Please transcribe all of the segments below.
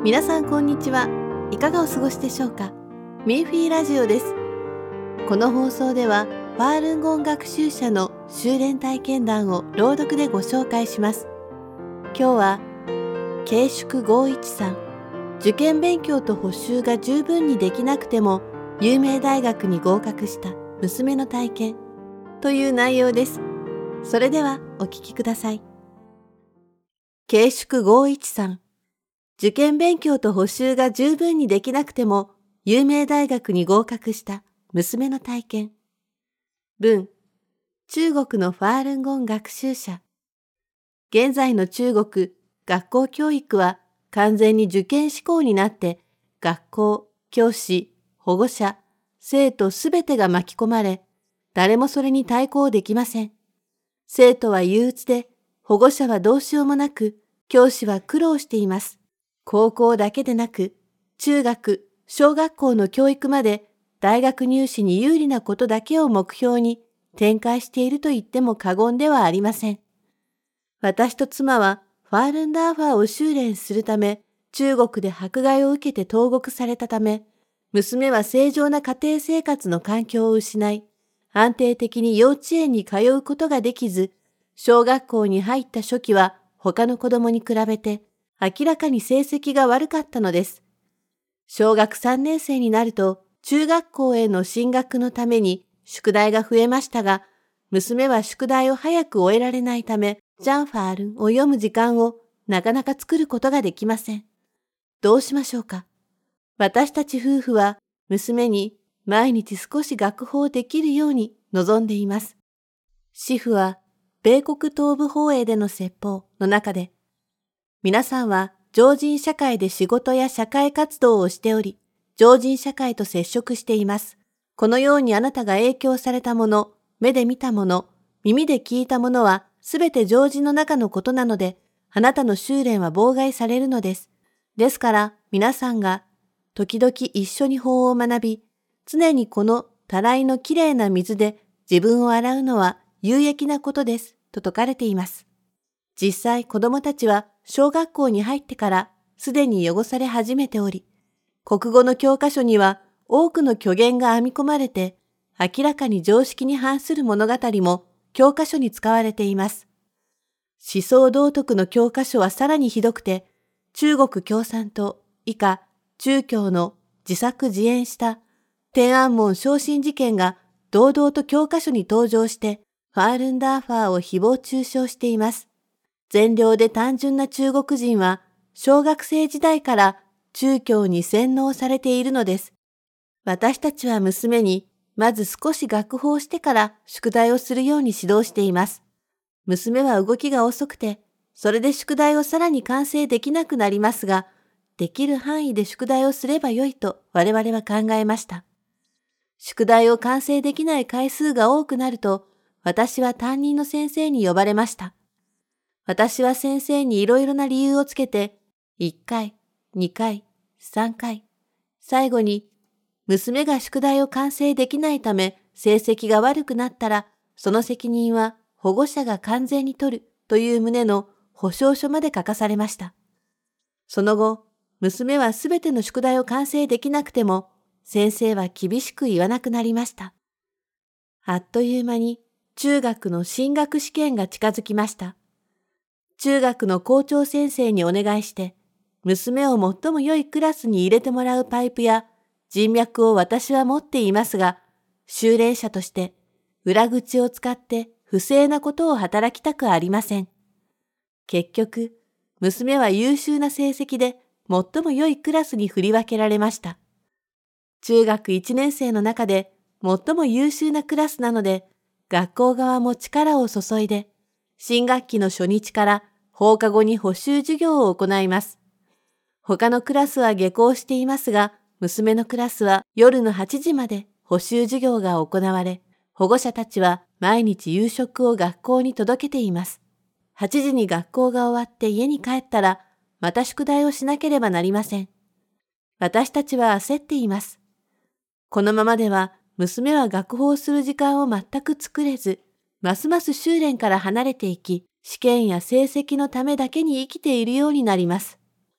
皆さんこんにちは。いかがお過ごしでしょうか。ミーフィーラジオです。この放送ではファールンゴン学習者の修練体験談を朗読でご紹介します。今日は慶祝513、受験勉強と補習が十分にできなくても有名大学に合格した娘の体験という内容です。それではお聞きください。慶祝513、受験勉強と補習が十分にできなくても有名大学に合格した娘の体験。文、中国のファールンゴン学習者。現在の中国、学校教育は完全に受験志向になって、学校、教師、保護者、生徒すべてが巻き込まれ、誰もそれに対抗できません。生徒は憂鬱で、保護者はどうしようもなく、教師は苦労しています。高校だけでなく、中学、小学校の教育まで大学入試に有利なことだけを目標に展開していると言っても過言ではありません。私と妻はファールンダーファーを修練するため、中国で迫害を受けて投獄されたため、娘は正常な家庭生活の環境を失い、安定的に幼稚園に通うことができず、小学校に入った初期は他の子供に比べて明らかに成績が悪かったのです。小学3年生になると中学校への進学のために宿題が増えましたが、娘は宿題を早く終えられないため、ジャンファールンを読む時間をなかなか作ることができません。どうしましょうか。私たち夫婦は娘に毎日少し学法できるように望んでいます。師父は米国東部放映での説法の中で、皆さんは常人社会で仕事や社会活動をしており、常人社会と接触しています。このようにあなたが影響されたもの、目で見たもの、耳で聞いたものはすべて常人の中のことなので、あなたの修練は妨害されるのです。ですから皆さんが時々一緒に法を学び、常にこのたらいのきれいな水で自分を洗うのは有益なことです、と説かれています。実際子供たちは小学校に入ってからすでに汚され始めており、国語の教科書には多くの虚言が編み込まれて、明らかに常識に反する物語も教科書に使われています。思想道徳の教科書はさらにひどくて、中国共産党以下中共の自作自演した天安門焼身事件が堂々と教科書に登場して、ファールンダーファーを誹謗中傷しています。善良で単純な中国人は小学生時代から中共に洗脳されているのです。私たちは娘にまず少し学法してから宿題をするように指導しています。娘は動きが遅くて、それで宿題をさらに完成できなくなりますが、できる範囲で宿題をすればよいと我々は考えました。宿題を完成できない回数が多くなると、私は担任の先生に呼ばれました。私は先生にいろいろな理由をつけて、1回、2回、3回、最後に、娘が宿題を完成できないため成績が悪くなったら、その責任は保護者が完全に取るという旨の保証書まで書かされました。その後、娘はすべての宿題を完成できなくても、先生は厳しく言わなくなりました。あっという間に中学の進学試験が近づきました。中学の校長先生にお願いして、娘を最も良いクラスに入れてもらうパイプや人脈を私は持っていますが、修練者として裏口を使って不正なことを働きたくありません。結局、娘は優秀な成績で最も良いクラスに振り分けられました。中学1年生の中で最も優秀なクラスなので、学校側も力を注いで、新学期の初日から放課後に補習授業を行います。他のクラスは下校していますが、娘のクラスは夜の8時まで補習授業が行われ、保護者たちは毎日夕食を学校に届けています。8時に学校が終わって家に帰ったら、また宿題をしなければなりません。私たちは焦っています。このままでは娘は学法する時間を全く作れず、ますます修練から離れていき、試験や成績のためだけに生きているようになります。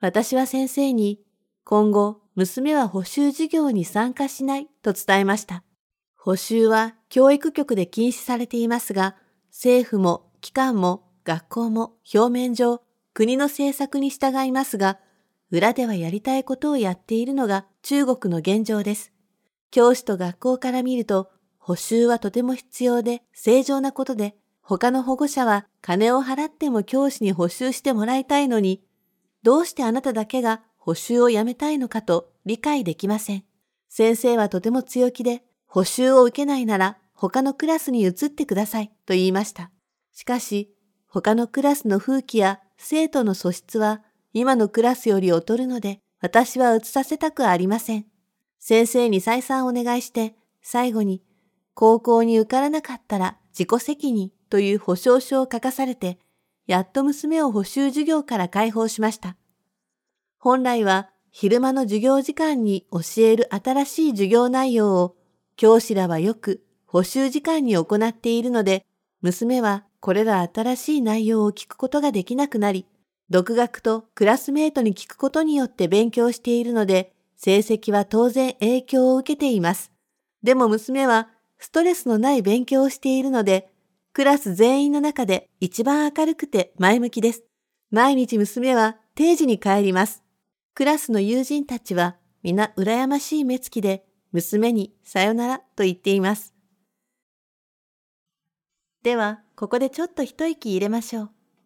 私は先生に、今後、娘は補習授業に参加しないと伝えました。補習は教育局で禁止されていますが、政府も機関も学校も表面上、国の政策に従いますが、裏ではやりたいことをやっているのが中国の現状です。教師と学校から見ると、補習はとても必要で正常なことで、他の保護者は金を払っても教師に補習してもらいたいのに、どうしてあなただけが補習をやめたいのかと理解できません。先生はとても強気で、補習を受けないなら他のクラスに移ってくださいと言いました。しかし、他のクラスの風紀や生徒の素質は今のクラスより劣るので、私は移させたくありません。先生に再三お願いして、最後に、高校に受からなかったら自己責任という保証書を書かされて、やっと娘を補習授業から解放しました。本来は昼間の授業時間に教える新しい授業内容を教師らはよく補習時間に行っているので、娘はこれら新しい内容を聞くことができなくなり、独学とクラスメートに聞くことによって勉強しているので、成績は当然影響を受けています。でも娘はストレスのない勉強をしているので、クラス全員の中で一番明るくて前向きです。毎日娘は定時に帰ります。クラスの友人たちは皆羨ましい目つきで娘にさよならと言っています。では、ここでちょっと一息入れましょう。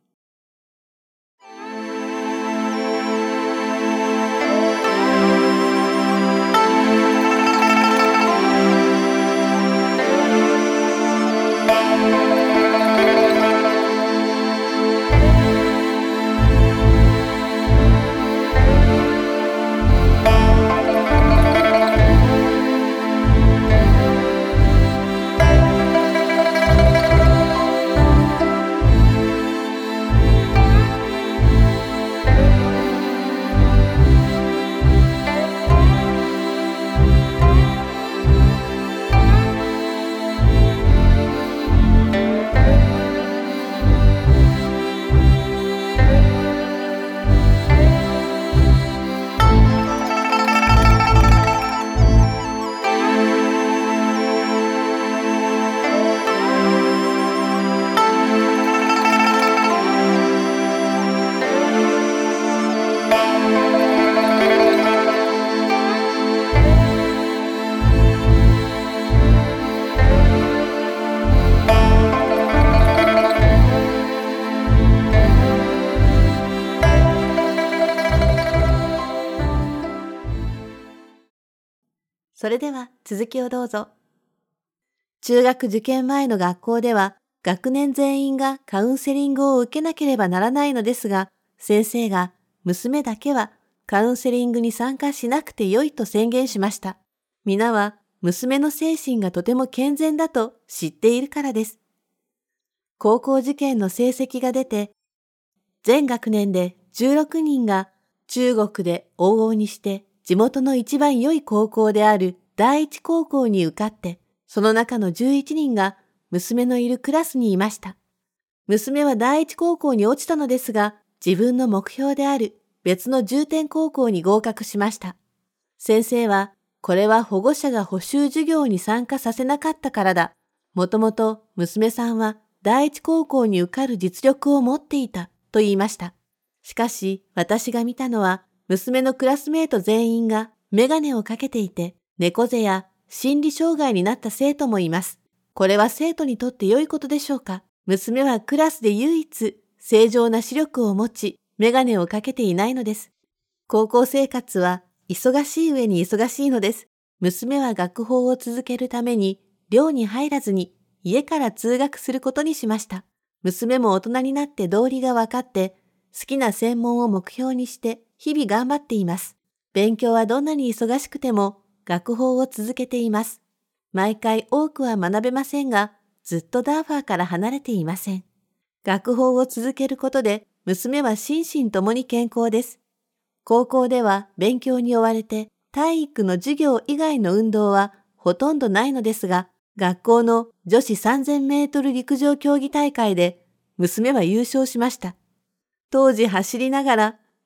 それでは続きをどうぞ。中学受験前の学校では学年全員がカウンセリングを受けなければならないのですが、先生が娘だけはカウンセリングに参加しなくてよいと宣言しました。皆は娘の精神がとても健全だと知っているからです。高校受験の成績が出て、全学年で16人が中国で往々にして地元の一番良い高校である第一高校に受かって、その中の11人が娘のいるクラスにいました。娘は第一高校に落ちたのですが、自分の目標である別の重点高校に合格しました。先生は、これは保護者が補習授業に参加させなかったからだ。もともと娘さんは第一高校に受かる実力を持っていたと言いました。しかし、私が見たのは、娘のクラスメート全員がメガネをかけていて、猫背や心理障害になった生徒もいます。これは生徒にとって良いことでしょうか？娘はクラスで唯一正常な視力を持ち、メガネをかけていないのです。高校生活は忙しい上に忙しいのです。娘は学法を続けるために寮に入らずに家から通学することにしました。娘も大人になって道理が分かって、好きな専門を目標にして日々頑張っています。勉強はどんなに忙しくても学法を続けています。毎回多くは学べませんが、ずっとダーファーから離れていません。学法を続けることで娘は心身ともに健康です。高校では勉強に追われて体育の授業以外の運動はほとんどないのですが、学校の女子3000メートル陸上競技大会で娘は優勝しました。当時走りながら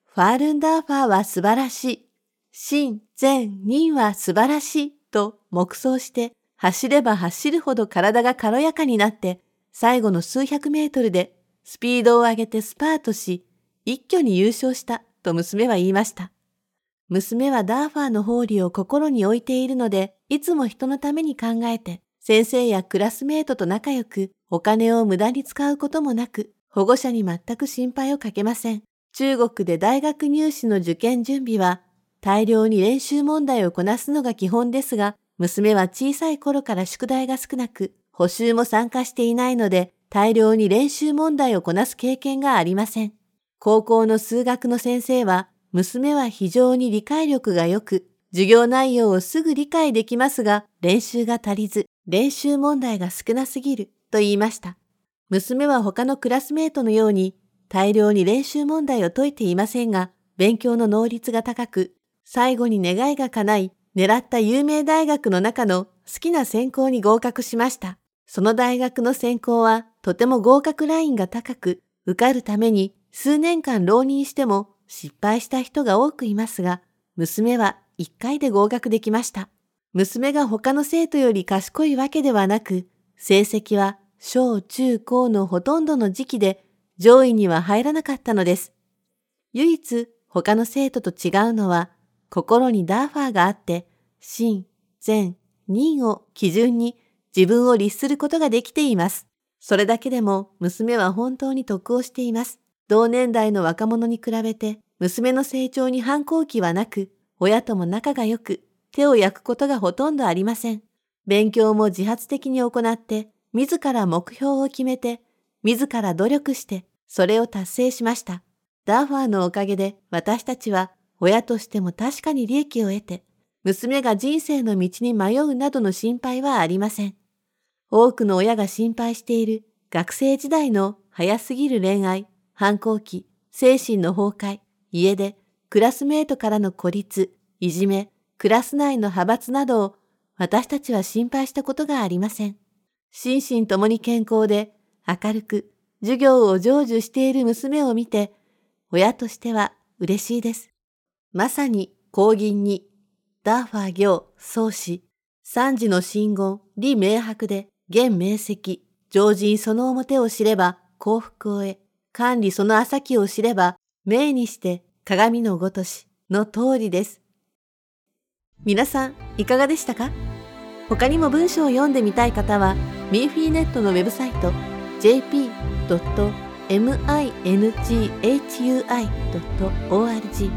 ファールンダーファーは素晴らしい。心、善、任は素晴らしい。と黙想して、走れば走るほど体が軽やかになって、最後の数百メートルでスピードを上げてスパートし、一挙に優勝したと娘は言いました。娘はダーファーの法理を心に置いているので、いつも人のために考えて、先生やクラスメートと仲良く、お金を無駄に使うこともなく、保護者に全く心配をかけません。中国で大学入試の受験準備は、大量に練習問題をこなすのが基本ですが、娘は小さい頃から宿題が少なく、補習も参加していないので、大量に練習問題をこなす経験がありません。高校の数学の先生は、娘は非常に理解力が良く、授業内容をすぐ理解できますが、練習が足りず、練習問題が少なすぎると言いました。娘は他のクラスメートのように、大量に練習問題を解いていませんが、勉強の能率が高く、最後に願いが叶い、狙った有名大学の中の好きな専攻に合格しました。その大学の専攻はとても合格ラインが高く、受かるために数年間浪人しても失敗した人が多くいますが、娘は1回で合格できました。娘が他の生徒より賢いわけではなく、成績は小中高のほとんどの時期で上位には入らなかったのです。唯一他の生徒と違うのは、心にダーファーがあって、心、善、任を基準に自分を律することができています。それだけでも娘は本当に得をしています。同年代の若者に比べて、娘の成長に反抗期はなく、親とも仲が良く、手を焼くことがほとんどありません。勉強も自発的に行って、自ら目標を決めて、自ら努力して、それを達成しました。ダーファーのおかげで私たちは親としても確かに利益を得て、娘が人生の道に迷うなどの心配はありません。多くの親が心配している学生時代の早すぎる恋愛、反抗期、精神の崩壊、家出、クラスメートからの孤立、いじめ、クラス内の派閥などを私たちは心配したことがありません。心身ともに健康で明るく授業を成就している娘を見て、親としては嬉しいです。まさに公銀に、ダーファー行創始、三時の真言、理明白で、現明晰、常人その表を知れば幸福を得、管理その浅きを知れば、明にして鏡のごとしの通りです。皆さん、いかがでしたか？他にも文章を読んでみたい方は、ミーフィーネットのウェブサイト、jp.minghui.org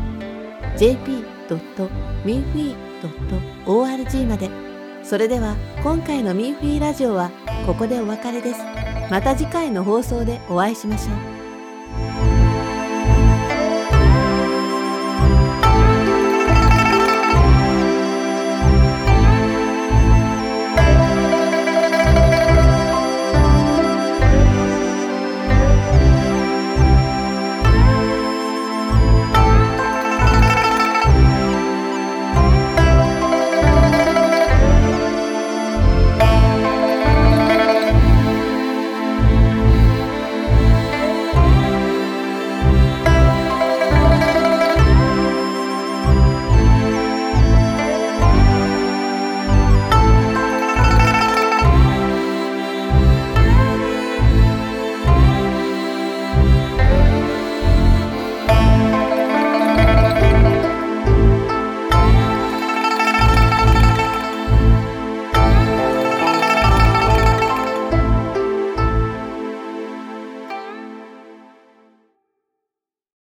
jp.minfui.org まで。それでは今回のミンフィーラジオはここでお別れです。また次回の放送でお会いしましょう。